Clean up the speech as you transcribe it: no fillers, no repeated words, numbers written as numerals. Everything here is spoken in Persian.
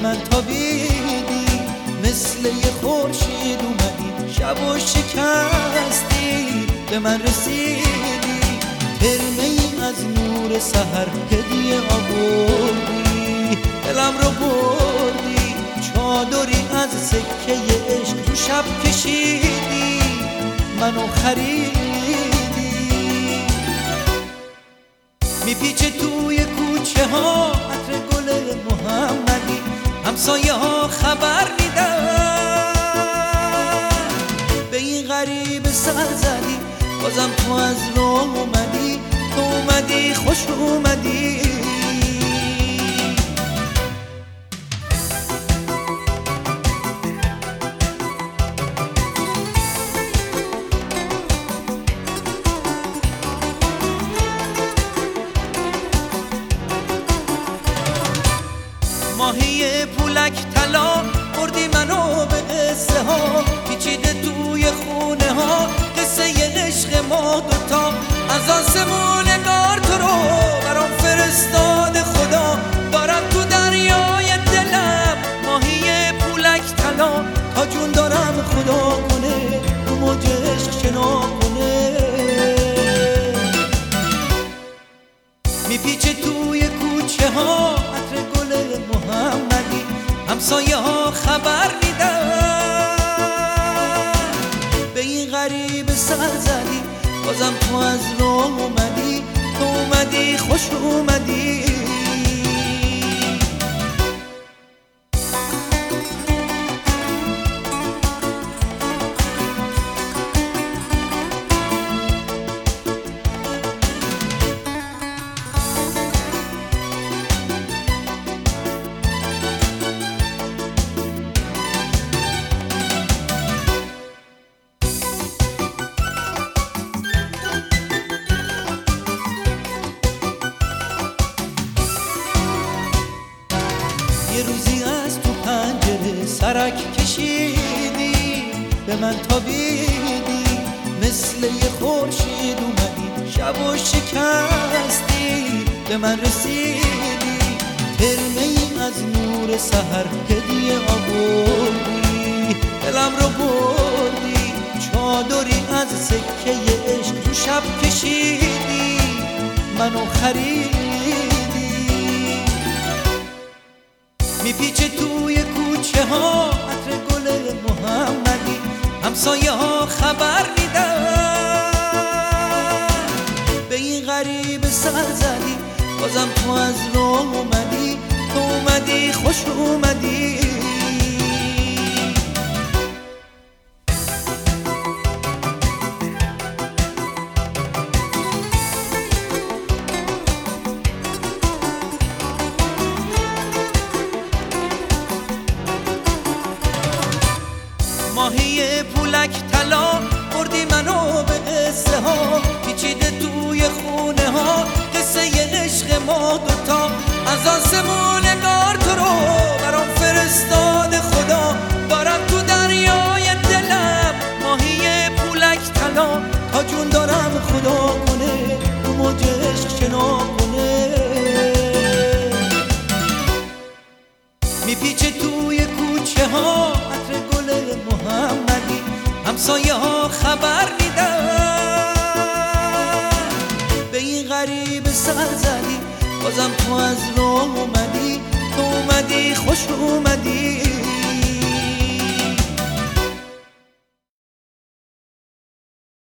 من تابیدی، مثل یه خورشید اومدی شب و شکستی، به من رسیدی، ترمه ای از نور سحر هدیه آوردی، دلم رو بردی، چادری از سکه عشق رو شب کشیدی، منو خریدی. میپیچه توی کوچه ها عطر گل محمدی، همسایه ها خبر میدن، به این غریب سر زدی، بازم تو از رو اومدی، تو اومدی خوش اومدی. ماهی پولک طلا بردی منو به قصه ها، پیچیده توی خونه ها قصه عشق ما دوتا، از آسمون انگار تو رو برام فرستاد خدا، دارم تو دریای دلم ماهی پولک طلا، تا جون دارم خدا کنه تو موج عشق شنا کنه. میپیچه توی کوچه ها عطر گل محمدی، همسایه ها خبر میدن، به این غریب سر زدی، بازم تو از رو اومدی، تو اومدی خوش اومدی. یه روزی از تو پنجره سرک کشیدی، به من تابیدی، مثل یه خورشید اومدی شب و شکستی، به من رسیدی، ترمه ای از نور سحر هدیه آوردی، دلم رو بردی، چادری از سکه عشق رو شب کشیدی، منو خریدی. میپیچه توی کوچه ها عطر گل محمدی، همسایه ها خبر میدن، به این غریب سر زدی، بازم تو از رو اومدی، تو اومدی خوش اومدی. ماهی پولک طلا بردی منو به قصه ها، پیچیده توی خونه ها قصه عشق ما دوتا، از آسمون انگار تو رو برام فرستاد خدا، دارم تو دریای دلم ماهی پولک طلا، تا جون دارم خدا کنه تو موج عشق شنا کنه. میپیچه توی کوچه ها عطر گل محمدی، همسایه ها خبر میدن، به این غریب سر زدی، بازم تو از رو اومدی، تو اومدی خوش اومدی.